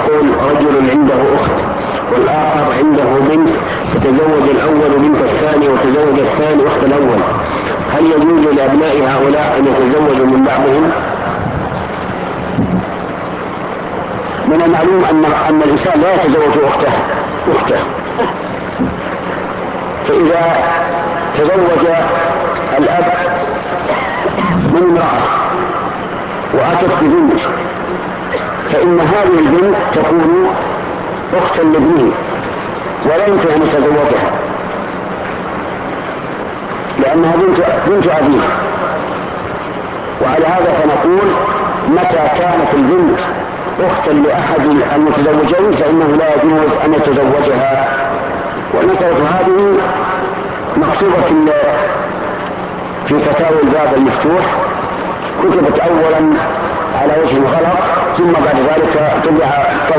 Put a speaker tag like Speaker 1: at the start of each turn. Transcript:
Speaker 1: نقول رجل عنده أخت والآخر عنده بنت، فتزوج الأول بنت الثاني وتزوج الثاني أخت الأول، هل يجوز لأبناء هؤلاء أن يتزوجوا من بعضهم؟ من المعلوم أن الإنسان لا يتزوج أخته، فإذا تزوج الأب من امرأة وأتت ببنت فإن هذه البنت تكون أختا لابنه ولا يمكن أن يتزوجها لأنها بنت أبيه. وعلى هذا فنقول متى كانت البنت أختا لأحد المتزوجين فإنه لا يجوز أن يتزوجها. والمسألة هذه مكتوبة في فتاوى الباب المفتوح، كتبت أولا على وجه غلط ثم بعد ذلك طبع